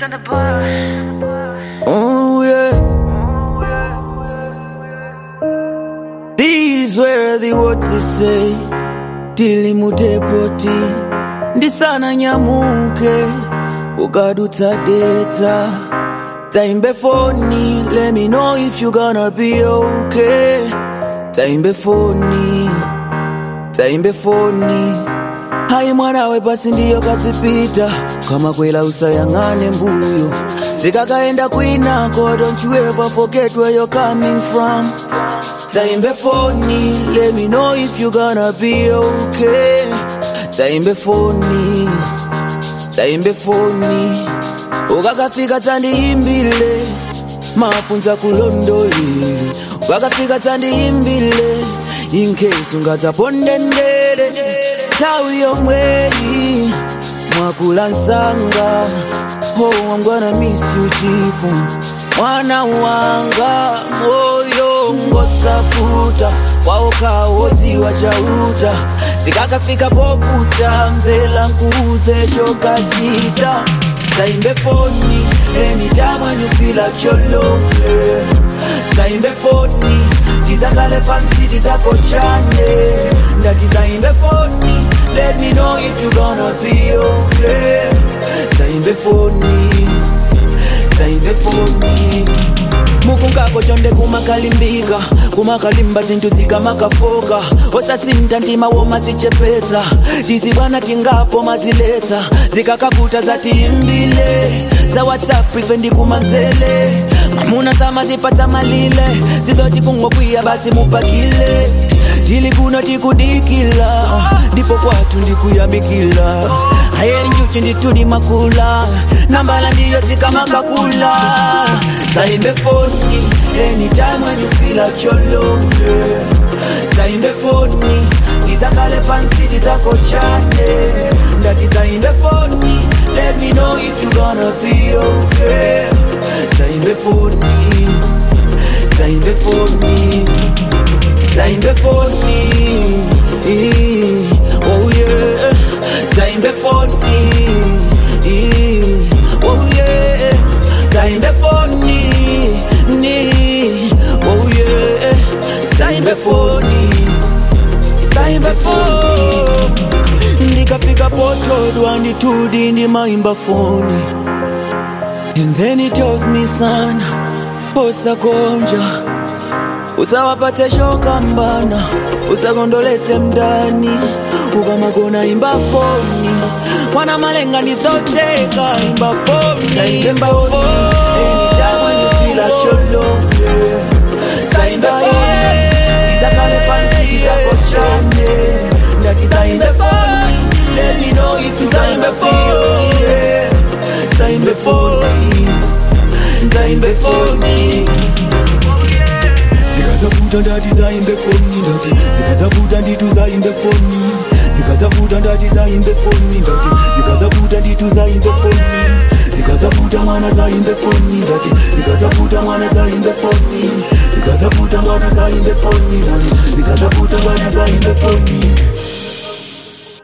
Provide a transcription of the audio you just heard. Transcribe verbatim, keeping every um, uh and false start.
Oh yeah. These were the words they say. Dili mutepoti. Ndisana nyamuke. Ugadutsa data. Taimbe phone. Let me know if you gonna be okay. Taimbe phone. Taimbe phone. Hai mwana we basi ndiyo katipita. Kama kwela usayangane mbuyo. Zikakaenda kwinako, don't you ever forget where you're coming from. Taimbe phone, let me know if you gonna be okay. Taimbe phone, taimbe phone. Ukakafika tandi imbile, mapunza kulondoli. Ukakafika tandi imbile, in case ungata pondendele. Tawi yomwei, mwakula nsanga. Oh, I'm gonna miss you, chifu. Mwana wanga, moyo ngosafuta. Waoka wozi wachauta. Sikakafika pofuta, mvela nkuze joka chita. Taimbe phone, anytime when you feel like you're lonely. Taimbe phone, tizakale pansi tizako chane. Ndati taimbe phone, let me know if you gonna be okay. Taimbe phone, taimbe phone. Mukungako chonde kumakalimbika. Kumakalimba zintu zika makafoka. Osa sinta ntima woma zichepeta. Tizibana tingapo mazileta. Zika kakuta za timbile. Za WhatsApp ifendi kumanzele. Mamuna sama zipata malile. Zizoti kungo kuya basi mupakile. Dili kuno tikudikila. Dipo kwatu ndikuyambikila. Aye njuchi nditudi makula. Nambala ndiyo zika makakula. Taimbe phone, anytime when you feel like you're lonely. Taimbe phone, tizakale pansi tizako chane. Ndati taimbe phone, let me know if you gonna be okay. Taimbe phone, taimbe phone, taimbe phone, oh yeah. Taimbe phone, oh yeah. Taimbe phone, oh yeah. Taimbe phone, taimbe phone. Ndikafika poto dwani tudi ndi maimba phone. And then he tells me, son, posa konja. Usawapate shoka mbana. Usagondolete mdani. Ukamagona imba phone. Wana malenga nizoteka imba phone. Taimbe phone, anytime when you feel like you're lonely. Taimbe phone, tizakale pansi tizako chane. Ndati taimbe phone, let me know if you gonna be okay. Taimbe phone, taimbe phone. Zikazabuda ndati zaimbe phone ndati. Zikazabuda nditu zaimbe phone. Zikazabuda ndati zaimbe phone ndati. Zikazabuda nditu zaimbe phone. Zikazabuda mwana zaimbe phone ndati. Zikazabuda mwana zaimbe phone. Zikazabuda mwana zaimbe phone ndati. Zikazabuda mwana zaimbe phone.